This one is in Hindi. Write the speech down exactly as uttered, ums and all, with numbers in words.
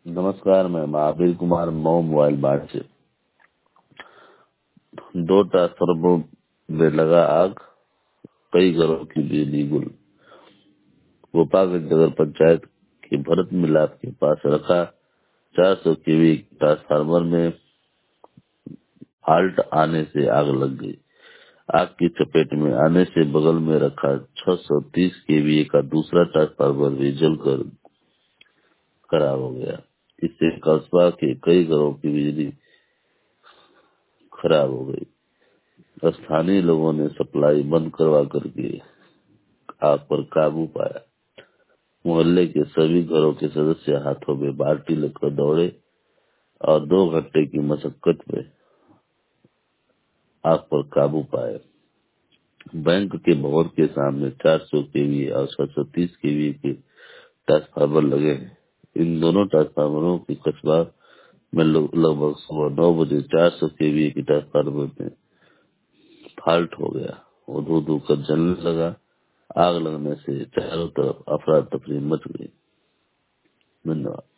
नमस्कार, मैं महावीर कुमार मऊ मोबाइल बाट से। दो ट्रांसफार्मरों में लगा आग, कई घरों की बिजली गुल। गोपालगंज नगर पंचायत के भरत मिलाप के पास रखा चार सौ केवी ट्रांसफार्मर में फाल्ट आने से आग लग गई। आग की चपेट में आने से बगल में रखा छह सौ तीस केवी का दूसरा ट्रांसफार्मर भी जलकर खराब हो गया। इससे कस्बा के कई घरों की बिजली खराब हो गई। स्थानीय लोगों ने सप्लाई बंद करवा करके आग पर काबू पाया। मोहल्ले के सभी घरों के सदस्य हाथों में बाल्टी लेकर दौड़े और दो घंटे की मशक्कत में आग पर काबू पाए। बैंक के भवन के सामने चार सौ केवी और छह सौ तीस केवी के ट्रांसफार्मर लगे हैं। इन दोनों ट्रांसफार्मरों की कस्बा में लगभग सुबह नौ बजे चार सौ केवी की ट्रांसफार्मर में फाल्ट हो गया। वो धू धू कर जलने लगा। आग लगने से चारों तरफ अफरा तफरी मच गई। धन्यवाद।